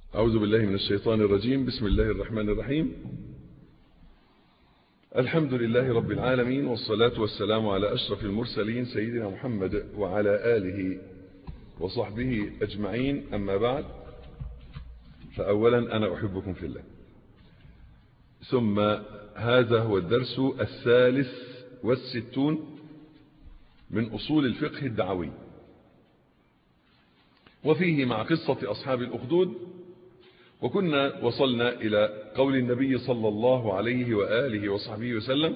أعوذ بالله من الشيطان الرجيم. بسم الله الرحمن الرحيم. الحمد لله رب العالمين، والصلاة والسلام على أشرف المرسلين سيدنا محمد وعلى آله وصحبه أجمعين. أما بعد، فأولا أنا أحبكم في الله، ثم هذا هو الدرس 63 من أصول الفقه الدعوي، وفيه مع قصة أصحاب الأخدود. وكنا وصلنا إلى قول النبي صلى الله عليه وآله وصحبه وسلم: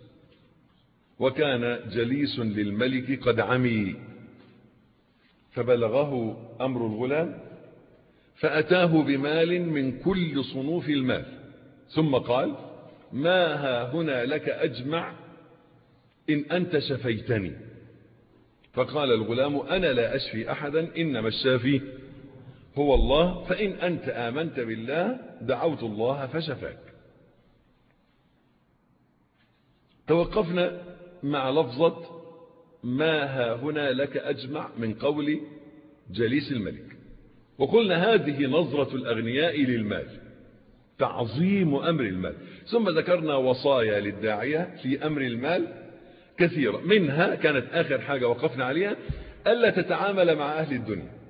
وكان جليس للملك قد عمي، فبلغه أمر الغلام فأتاه بمال من كل صنوف المال، ثم قال: ما ها هنا لك أجمع إن أنت شفيتني. فقال الغلام: أنا لا أشفي أحدا، إنما الشافي هو الله، فإن أنت آمنت بالله دعوت الله فشفاك. توقفنا مع لفظة ما ها هنا لك أجمع من قول جليس الملك، وقلنا هذه نظرة الأغنياء للمال، تعظيم أمر المال. ثم ذكرنا وصايا للداعية في أمر المال كثيرة، منها كانت آخر حاجة وقفنا عليها: ألا تتعامل مع أهل الدنيا،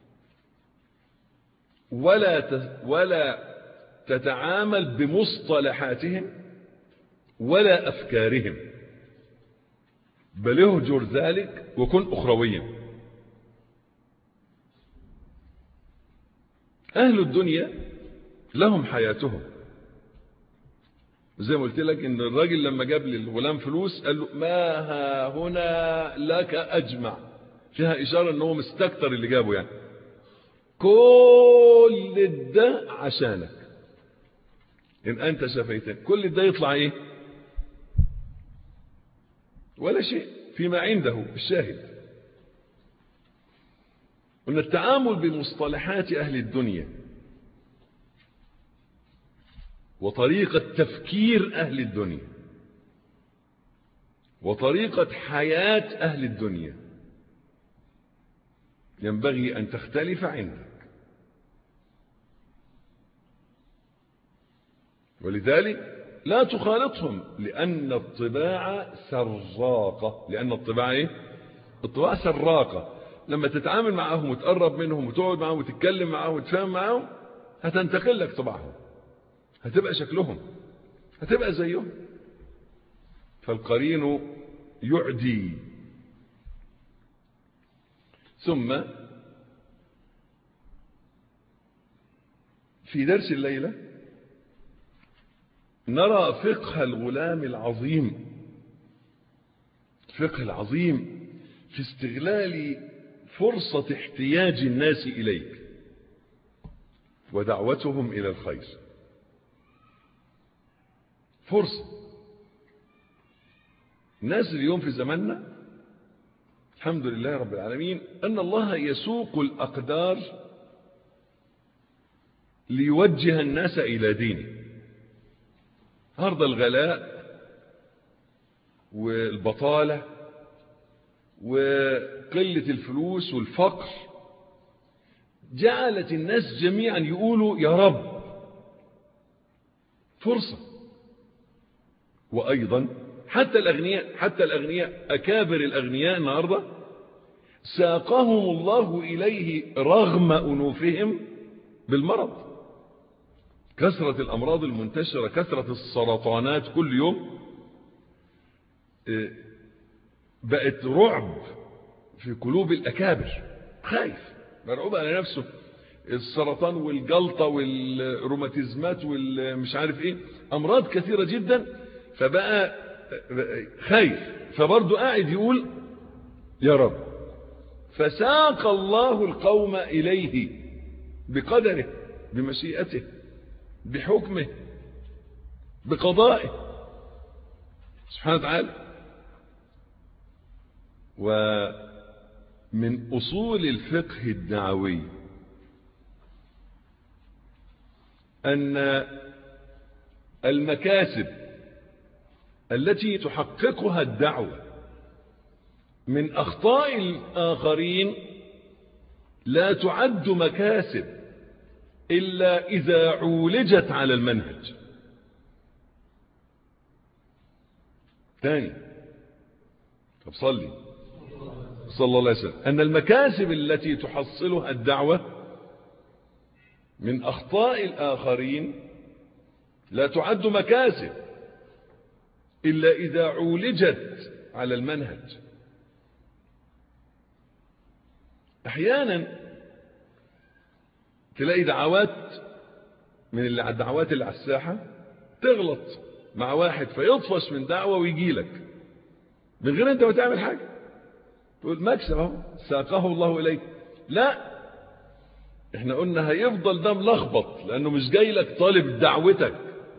ولا تتعامل بمصطلحاتهم ولا أفكارهم، بل اهجر ذلك وكن أخرويا. أهل الدنيا لهم حياتهم، زي ما قلت لك إن الراجل لما جاب للغلام فلوس قال له: ما ها هنا لك أجمع، فيها إشارة أنه مستكتر اللي جابه، يعني كل ده عشانك، إن أنت شفيتني. كل ده يطلع إيه؟ ولا شيء فيما عنده. الشاهد أن التعامل بمصطلحات أهل الدنيا وطريقة تفكير أهل الدنيا وطريقة حياة أهل الدنيا ينبغي أن تختلف عندك. ولذلك لا تخالطهم، لأن الطباع سراقة. لأن الطباع إيه؟ الطباع سراقة. لما تتعامل معهم وتقرب منهم وتقعد معهم وتتكلم معهم وتفهم معهم، هتنتقل لك طباعهم، هتبقى شكلهم، هتبقى زيهم. فالقرين يعدي. ثم في درس الليلة نرى فقه الغلام العظيم، الفقه العظيم في استغلال فرصة احتياج الناس إليك ودعوتهم إلى الخير. فرصة. الناس اليوم في زماننا الحمد لله رب العالمين أن الله يسوق الأقدار ليوجه الناس إلى دينه. عرض الغلاء والبطالة وقلة الفلوس والفقر جعلت الناس جميعا يقولوا يا رب. فرصة. وأيضا حتى الأغنياء أكابر الأغنياء النهاردة ساقهم الله إليه رغم أنوفهم بالمرض. كثرة الأمراض المنتشرة، كثرة السرطانات كل يوم بقت رعب في قلوب الأكابر. خايف، مرعوب على نفسه. السرطان والجلطة والروماتيزمات والمش عارف ايه، أمراض كثيرة جدا، فبقى خايف، فبرضه قاعد يقول يا رب. فساق الله القوم إليه بقدره، بمشيئته، بحكمه، بقضائه سبحانه وتعالى. ومن أصول الفقه الدعوي أن المكاسب التي تحققها الدعوة من أخطاء الآخرين لا تعد مكاسب، إلا إذا عولجت على المنهج. ثاني، طب صلى الله عليه وسلم، أن المكاسب التي تحصلها الدعوة من أخطاء الآخرين لا تعد مكاسب إلا إذا عولجت على المنهج. أحيانا تلاقي دعوات من الدعوات اللي على الساحة تغلط مع واحد فيطفش من دعوة ويجي لك من غير أنت ما تعمل حاجة، تقول مكسب اهو ساقه الله إليك. لا، احنا قلنا هيفضل ده ملخبط لأنه مش جاي لك طالب دعوتك،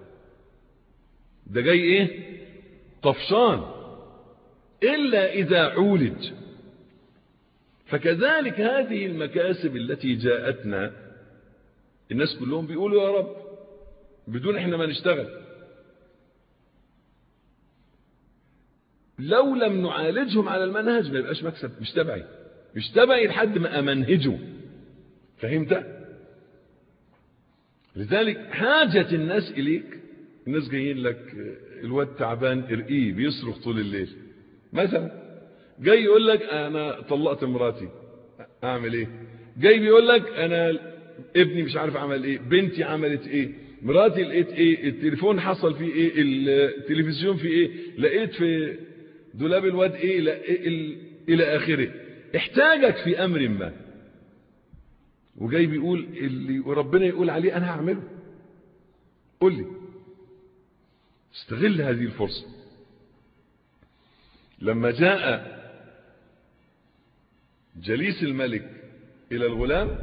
ده جاي ايه؟ طفشان. إلا إذا عولج. فكذلك هذه المكاسب التي جاءتنا الناس كلهم بيقولوا يا رب بدون احنا ما نشتغل. لو لم نعالجهم على المنهج ما يبقاش مكسب، مش تبعي لحد ما امنهجه. فهمت؟ لذلك حاجة الناس إليك، الناس جايين لك الواد تعبان ارقيه بيصرخ طول الليل مثلا، جاي يقول لك انا طلقت مراتي اعمل ايه، جاي بيقول لك انا ابني مش عارف عمل ايه، بنتي عملت ايه، مراتي لقيت ايه، التليفون حصل فيه ايه، التلفزيون فيه ايه، لقيت في دولاب الواد ايه، الى اخره. احتاجك في امر ما وجاي بيقول اللي ربنا يقول عليه انا هعمله، قل لي. استغل هذه الفرصة. لما جاء جليس الملك الى الغلام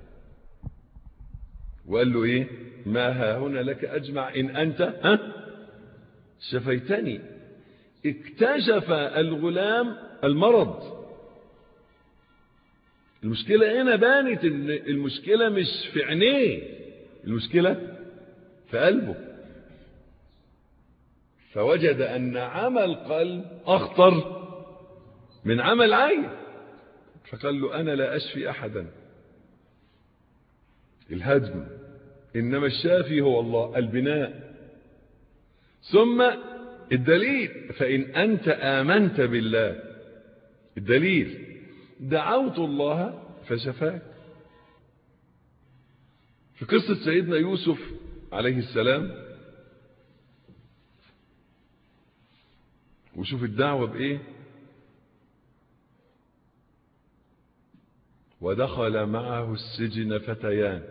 وقال له ايه، ما ها هنا لك اجمع ان انت شفيتني. اكتشف الغلام المرض. المشكلة هنا بانت ان المشكلة مش في عينيه، المشكلة في قلبه. فوجد ان عمل قلب اخطر من عمل عين. فقال له انا لا اشفي احدا، الهدم، انما الشافي هو الله، البناء. ثم الدليل، فان انت امنت بالله، الدليل دعوت الله فشفاك. في قصة سيدنا يوسف عليه السلام، وشوف الدعوة بإيه، ودخل معه السجن فتيان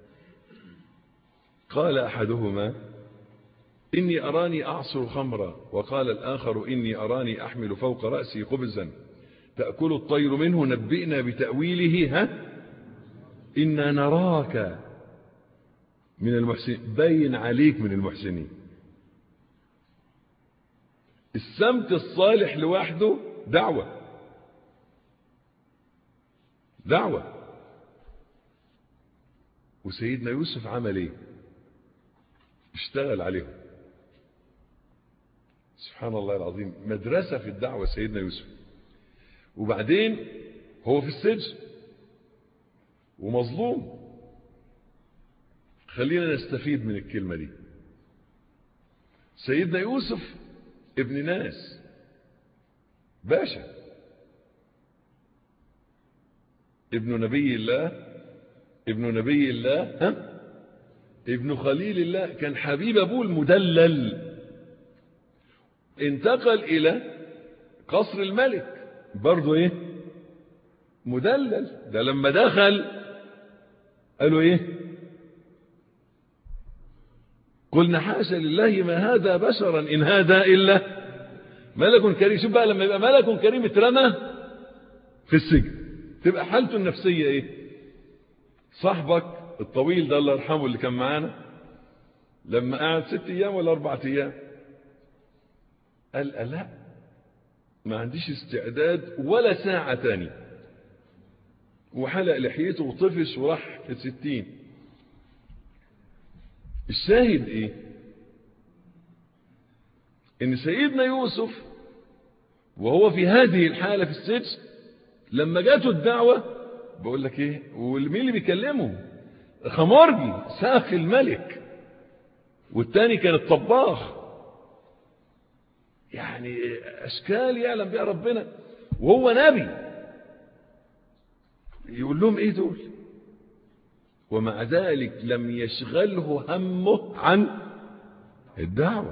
قال أحدهما إني أراني أعصر خمرا، وقال الآخر إني أراني أحمل فوق رأسي خبزا تأكل الطير منه، نبئنا بتأويله إنا نراك من المحسنين. باين عليك من المحسنين. السمت الصالح لوحده دعوة. وسيدنا يوسف عمل ايه؟ اشتغل عليهم. سبحان الله العظيم، مدرسة في الدعوة سيدنا يوسف. وبعدين هو في السجن ومظلوم. خلينا نستفيد من الكلمة دي. سيدنا يوسف ابن ناس، باشا، ابن نبي الله ابن خليل الله، كان حبيب ابوه المدلل. انتقل الى قصر الملك برضو ايه، مدلل. ده لما دخل قالوا ايه، قلنا حاشا لله ما هذا بشرا ان هذا الا ملك كريم. شوف بقى لما يبقى ملك كريم اترمى في السجن تبقى حالته النفسية ايه. صاحبك الطويل ده الله يرحمه اللي كان معانا لما قعد 6 ايام ولا 4 ايام قال لا ما عنديش استعداد ولا ساعة تاني، وحلق لحيته وطفش وراح في 60. الشاهد ايه، ان سيدنا يوسف وهو في هذه الحالة في السجن لما جاته الدعوة، بقول لك ايه، ومين اللي بيكلمه؟ خمرجي ساقي الملك، والتاني كان الطباخ. يعني أشكال يعلم بها ربنا، وهو نبي. يقول لهم إيه دول؟ ومع ذلك لم يشغله همه عن الدعوة.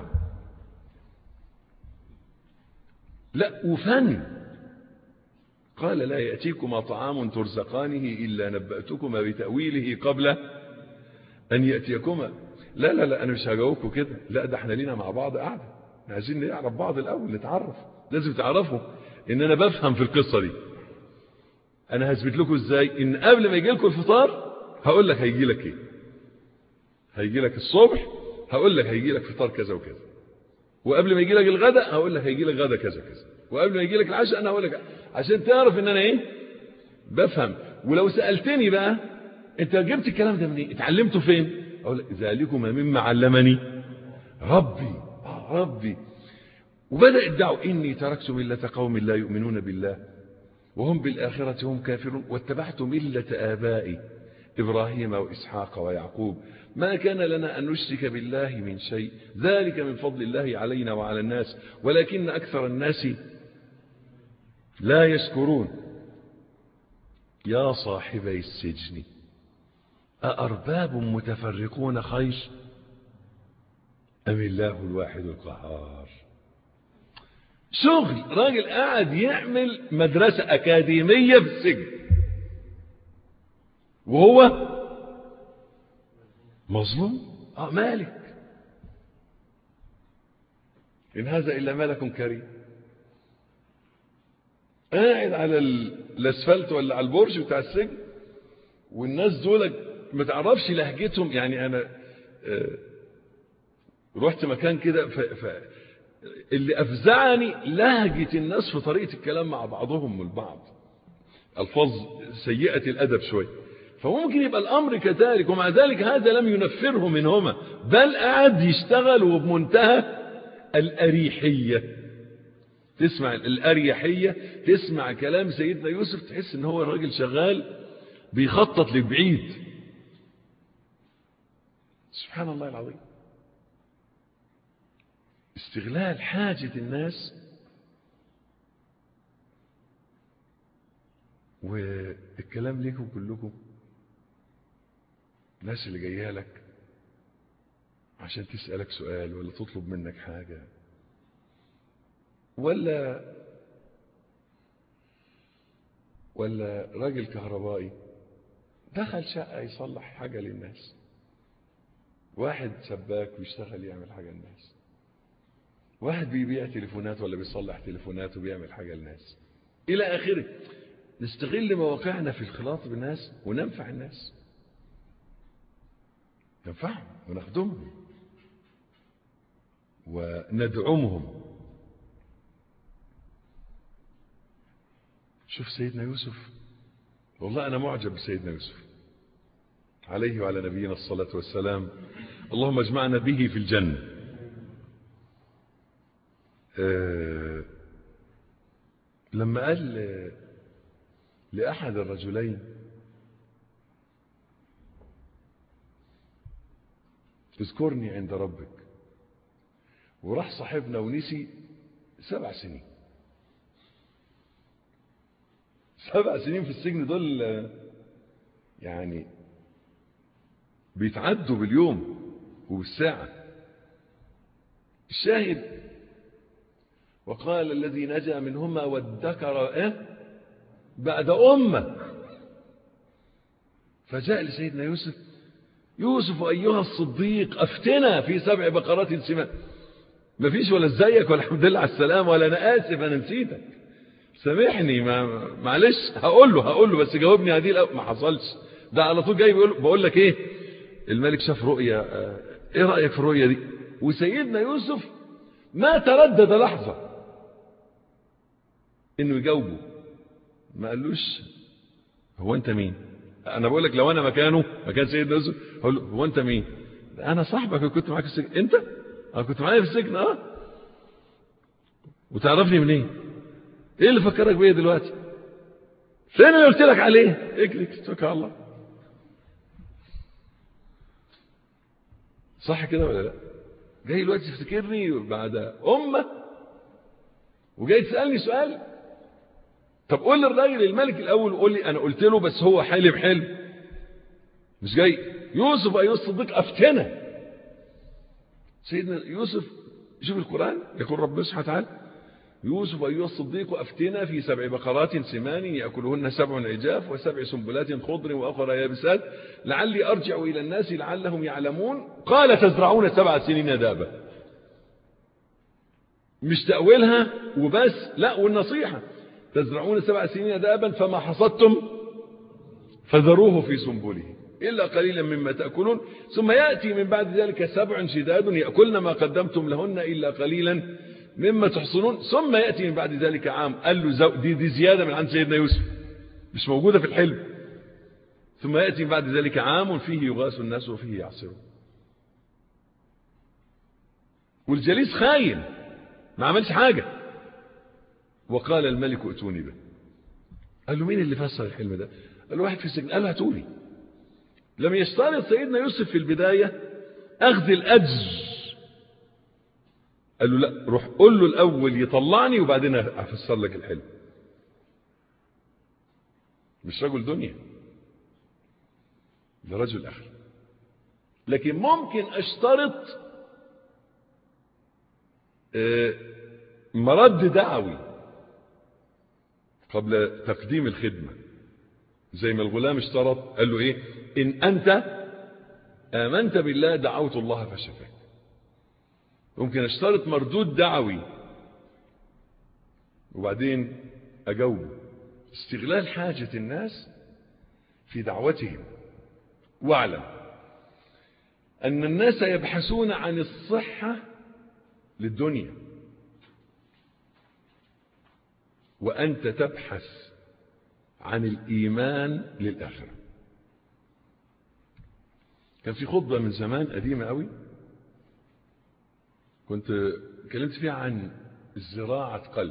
لا، وفن. قال لا يأتيكما طعام ترزقانه إلا نبأتكما بتأويله قبل أن يأتيكما. لا لا لا، أنا مش هجاوبكم كده، لا، ده احنا لينا مع بعض قاعدة، عايزين نعرف بعض الأول، نتعرف. لازم تعرفوا إن أنا بفهم في القصة دي. أنا هثبت لكم إزاي إن قبل ما يجي لكم الفطار هقول لك هيجي لك إيه. هيجي لك الصبح هقول لك هيجي لك فطار كذا وكذا، وقبل ما يجي لك الغداء هقول لك هيجي لك غدا كذا وكذا، وقبل ما يجي لك العشاء أنا هقول لك، عشان تعرف إن أنا إيه، بفهم. ولو سألتني بقى أنت جبت الكلام ده منين، اتعلمته فين، أقول لك ذلكما مما علمني ربي. ربي. وبدأ الدعوة: إني تركت ملة قوم لا يؤمنون بالله وهم بالآخرة هم كافرون واتبعت ملة آبائي إبراهيم وإسحاق ويعقوب ما كان لنا أن نشرك بالله من شيء ذلك من فضل الله علينا وعلى الناس ولكن أكثر الناس لا يشكرون. يا صاحبي السجن أأرباب متفرقون خير أم الله الواحد القهار. شغل راجل قاعد يعمل مدرسة أكاديمية في السجن وهو مظلوم. مالك. إن هذا إلا ملك كريم، قاعد على الأسفلت ولا على البرج بتاع السجن، والناس دول ما تعرفش لهجتهم. يعني أنا رحت مكان كده اللي أفزعني لهجة الناس في طريقة الكلام مع بعضهم البعض، ألفاظ سيئة الأدب شوي. فممكن يبقى الأمر كذلك، ومع ذلك هذا لم ينفره منهما، بل قاعد يشتغل وبمنتهى الأريحية. تسمع الأريحية، تسمع كلام سيدنا يوسف تحس ان هو الراجل شغال بيخطط لبعيد. سبحان الله العظيم. استغلال حاجة الناس، والكلام ليكم كلكم، الناس اللي جايه لك عشان تسألك سؤال ولا تطلب منك حاجة، ولا راجل كهربائي دخل شقة يصلح حاجة للناس، واحد سباك ويشتغل يعمل حاجة للناس، واحد بيبيع تليفونات ولا بيصلح تليفونات وبيعمل حاجة للناس إلى آخره. نستغل مواقعنا في الخلاط بالناس وننفع الناس، ننفعهم ونخدمهم وندعمهم. شوف سيدنا يوسف، والله أنا معجب بسيدنا يوسف عليه وعلى نبينا الصلاة والسلام، اللهم اجمعنا به في الجنة. لما قال لأحد الرجلين اذكرني عند ربك، وراح صاحبنا ونسي 7 سنين. 7 سنين في السجن دول يعني بيتعدوا باليوم وبالساعة. الشاهد: وقال الذي نجا منهما وادكر بعد أمة، فجاء لسيدنا يوسف: يوسف أيها الصديق أفتنا في 7 بقرات سمان. ما فيش ولا ازيك ولا الحمد لله على السلامة ولا أنا آسف أنا نسيتك سامحني، معلش هقول له بس جاوبني هذه ما حصلش. ده على طول جاي بقول لك ايه، الملك شاف رؤيا، ايه رأيك في الرؤيا دي؟ وسيدنا يوسف ما تردد لحظة انه يجاوبه، ما قالوش هو انت مين. انا بقول لك لو انا مكان سيدنا يوسف هقول له هو انت مين؟ انا صاحبك كنت معاك في السجن. انت كنت معايا في السجن. وتعرفني منين؟ ايه اللي فكرك بيا دلوقتي؟ فين اللي قلت لك عليه؟ اجري اتكل على الله. صح كده ولا لا؟ جاي دلوقتي تفتكرني بعد وجاي تسألني سؤال. طب قول للراجل الملك الأول وقول لي أنا قلت له بس هو حلم. مش جاي يوسف أيها الصديق أفتنا. سيدنا يوسف شوف القرآن يقول ربنا سبحانه وتعالى يوسف أيها الصديق أفتنا في 7 بقرات سمان يأكلهن 7 عجاف و7 سنبلات خضر وأخرى يابسات لعلي أرجع إلى الناس لعلهم يعلمون قال تزرعون 7 سنين دابا. مش تأويلها وبس، لا، والنصيحة تزرعون 7 سنين دابا فما حصدتم فذروه في سنبله إلا قليلا مما تأكلون ثم يأتي من بعد ذلك 7 شداد يأكلن ما قدمتم لهن إلا قليلا مما تحصنون ثم يأتي من بعد ذلك عام. قال له دي زيادة من عند سيدنا يوسف مش موجودة في الحلم. ثم يأتي من بعد ذلك عام فيه يغاث الناس وفيه يعصرون. والجليس خاين ما عملش حاجة. وقال الملك ائتوني به. قال له مين اللي فسر الحلم ده؟ قال له واحد في السجن. قال له هاتولي. لم يشترط سيدنا يوسف في البداية أخذ الأجر. قال له لا، روح قول له الأول يطلعني وبعدين أفسر لك الحلم. مش رجل دنيا، ده رجل آخر. لكن ممكن أشترط مرد دعوي قبل تقديم الخدمة، زي ما الغلام اشترط قال له ايه؟ إن أنت آمنت بالله دعوت الله فشفاك. ممكن اشترط مردود دعوي وبعدين أجاوبه. استغلال حاجة الناس في دعوتهم. واعلم أن الناس يبحثون عن الصحة للدنيا وأنت تبحث عن الإيمان للآخرة. كان في خطبة من زمان قديمة قوي كنت كلمت فيها عن زراعة قلب.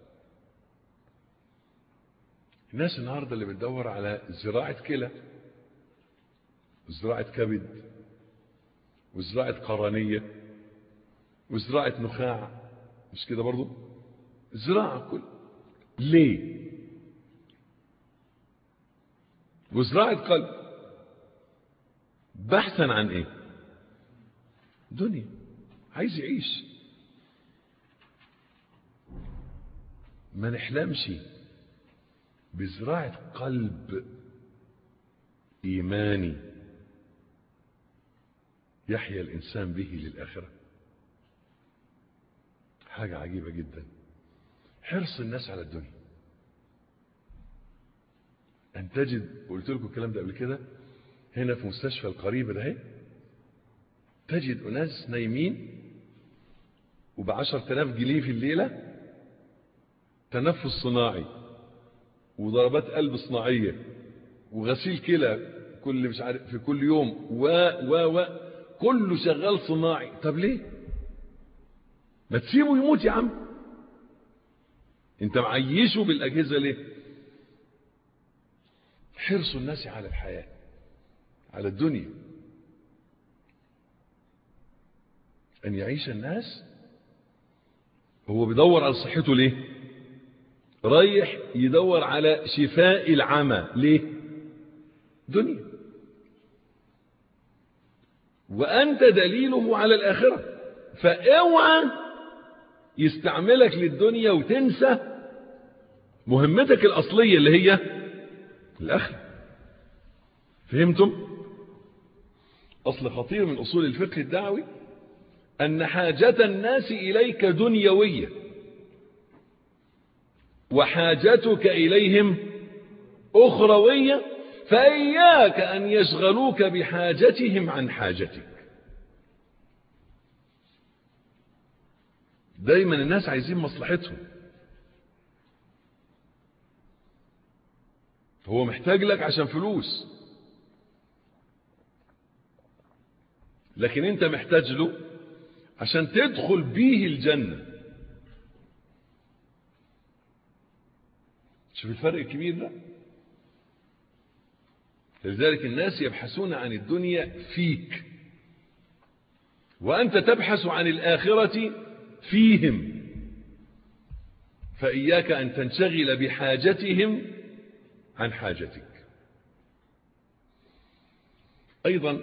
الناس النهاردة اللي بتدور على زراعة كلى وزراعة كبد وزراعة قرنية وزراعة نخاع، مش كده برضو؟ زراعة كل ليه؟ وزراعة قلب بحثا عن ايه؟ دنيا، عايز يعيش. ما نحلمش بزراعة قلب إيماني يحيا الإنسان به للآخرة. حاجة عجيبة جدا. حرص الناس على الدنيا. أن تجد، قلت لكم الكلام ده قبل كده، هنا في مستشفى القريبة ده تجد أناس نايمين ب10,000 جنيه في الليلة تنفس صناعي وضربات قلب صناعية وغسيل كلى كل مش عارف في كل يوم كله شغال صناعي. طب ليه؟ ما تسيبه يموت يا عم. انت معيشه بالأجهزة ليه؟ حرص الناس على الحياة، على الدنيا. أن يعيش الناس هو بيدور على صحته ليه؟ رايح يدور على شفاء العمى ليه؟ دنيا. وأنت دليله على الآخرة. فاوعى يستعملك للدنيا وتنسى مهمتك الأصلية اللي هي الآخرة. فهمتم؟ أصل خطير من أصول الفقه الدعوي أن حاجة الناس إليك دنيوية وحاجتك إليهم أخروية، فإياك أن يشغلوك بحاجتهم عن حاجتك. دايما الناس عايزين مصلحتهم. هو محتاج لك عشان فلوس، لكن انت محتاج له عشان تدخل بيه الجنة. شوف الفرق الكبير ده. لذلك الناس يبحثون عن الدنيا فيك وأنت تبحث عن الآخرة فيهم، فإياك أن تنشغل بحاجتهم عن حاجتك. أيضا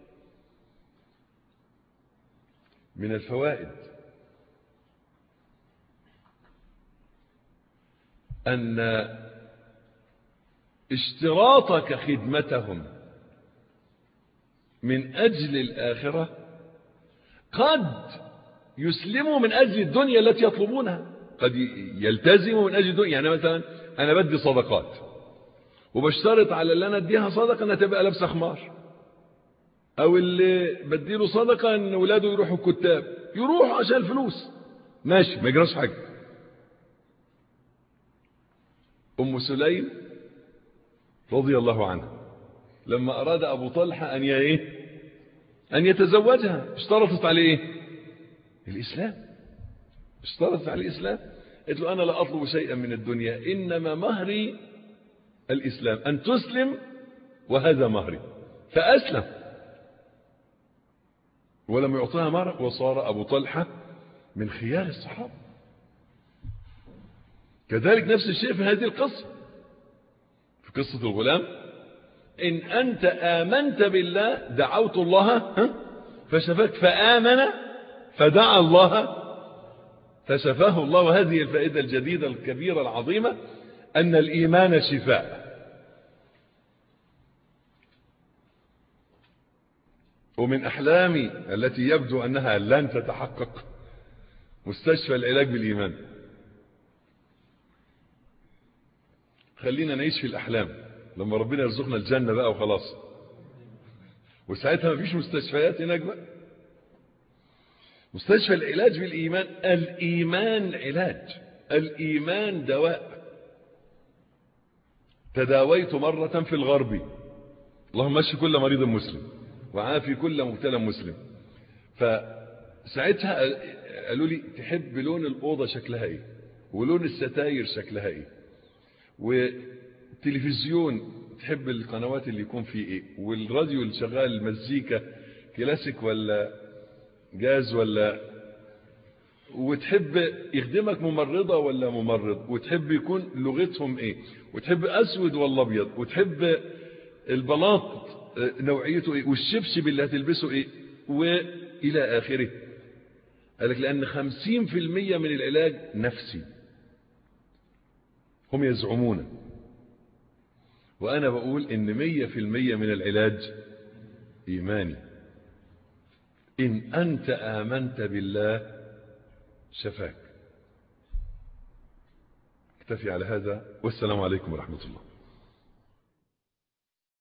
من الفوائد أن اشتراطك خدمتهم من أجل الآخرة قد يسلموا من أجل الدنيا التي يطلبونها، قد يلتزموا من أجل الدنيا. يعني مثلا أنا بدي صدقات وبشترط على اللي أنا أديها صدقة أنها تبقى لابسة خمار، أو اللي بديله صدقة أن ولاده يروحوا الكتاب، يروحوا عشان الفلوس، ماشي ما يجراش حاجة. أم سليم رضي الله عنها لما أراد أبو طلحة أن يتزوجها اشترطت عليه الإسلام، اشترطت عليه الإسلام. قلت له أنا لا أطلب شيئا من الدنيا، إنما مهري الإسلام، أن تسلم وهذا مهري. فأسلم ولم يعطيها مهر، وصار أبو طلحة من خيار الصحابة. كذلك نفس الشيء في هذه القصة، في قصة الغلام، إن أنت آمنت بالله دعوت الله فشفاك، فآمن فدعا الله فشفاه الله. وهذه الفائدة الجديدة الكبيرة العظيمة، أن الإيمان شفاء. ومن أحلامي التي يبدو أنها لن تتحقق مستشفى العلاج بالإيمان. خلينا نعيش في الأحلام لما ربنا يرزقنا الجنة بقى وخلاص، وساعتها ما فيش مستشفيات هناك بقى. مستشفى العلاج بالإيمان. الإيمان علاج، الإيمان دواء. تداويت مرة في الغرب، اللهم اشف كل مريض مسلم وعافي كل مبتلى مسلم. فساعتها قالوا لي تحب لون الأوضة شكلها ايه، ولون الستاير شكلها ايه، والتلفزيون تحب القنوات اللي يكون فيه ايه، والراديو اللي شغال المزيكا كلاسيك ولا جاز، ولا وتحب يخدمك ممرضة ولا ممرض، وتحب يكون لغتهم ايه، وتحب اسود ولا ابيض، وتحب البلاط نوعيته ايه، والشبشب اللي هتلبسه ايه، والى اخره. قالك لان 50% من العلاج نفسي، هم يزعمون، وانا بقول ان 100% من العلاج ايماني. ان انت امنت بالله شفاك. اكتفي على هذا، والسلام عليكم ورحمة الله.